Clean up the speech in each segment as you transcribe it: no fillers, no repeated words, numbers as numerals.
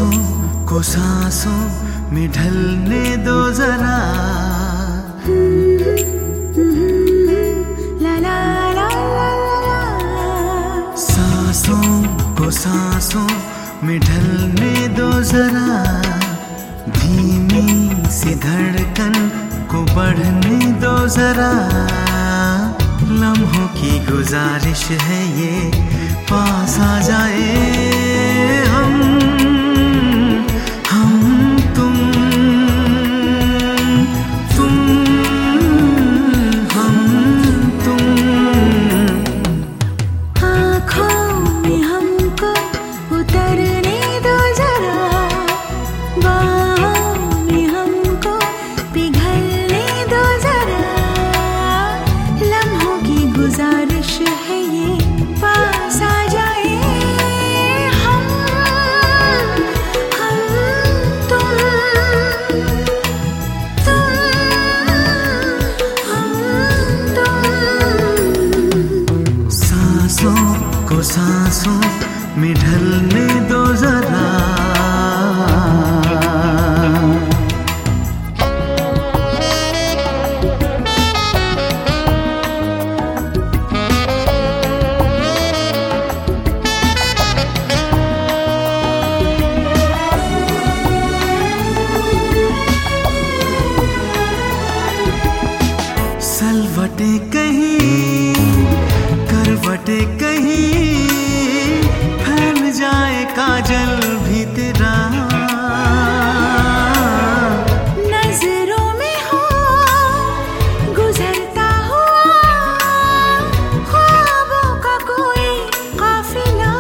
को सांसों में ढलने दो जरा। ला ला ला ला। सांसों को सांसों में ढलने दो जरा, धीमी सी धड़कन को बढ़ने दो जरा। लम्हों की गुजारिश है ये, पास आ जाए हम तुम हम तुम। आँखों में हमको उतरने दो जरा, बाहों में हमको पिघलने दो जरा। लम्हों की गुजारिश है ये, पास आ जाए हम तुम हम तुम। सांसों को सांसों में ढलने दो जरा। सलवटे कहीं करवटे कहीं, फैल जाए काजल भी तेरा। नजरों में हो गुजरता हुआ ख्वाबों का कोई काफिला।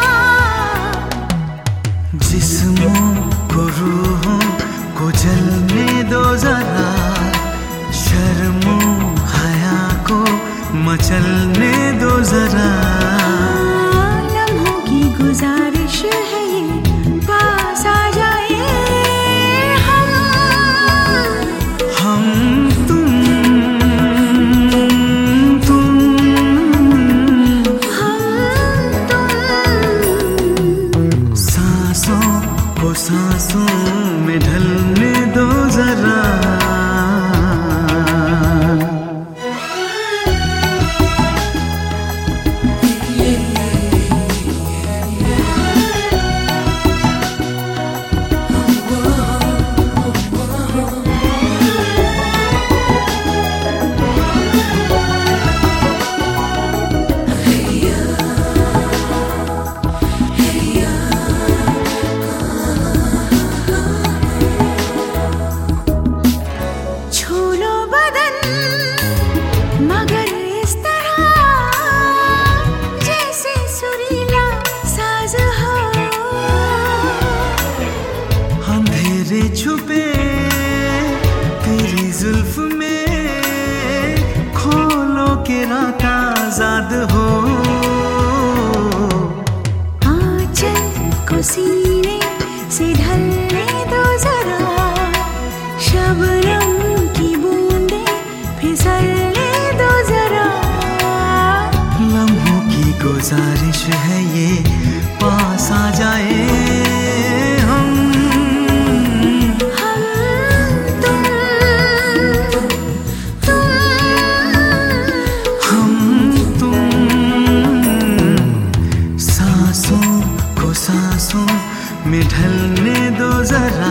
जिस्मों को रूहों को जलने दो जरा, शर्मो हया को मचलने दो जरा। लम्हों की गुजारिश है ये, पास आ जाए हम तुम हम तुम। सांसों को सांसों में ढलने दो जरा। छुपे तेरी जुल्फ में, खोलो के रात आजाद हो। आंचल को सीने से ढलने दो जरा, शबनम की बूंदे फिसलने दो जरा। लम्हों की गुजारिश है ये, पास आ जाए सांसों में ढलने दो जरा।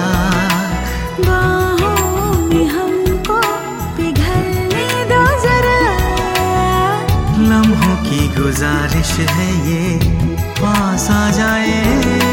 बाहों में हमको पिघलने दो जरा। लम्हों की गुजारिश है ये, पास आ जाए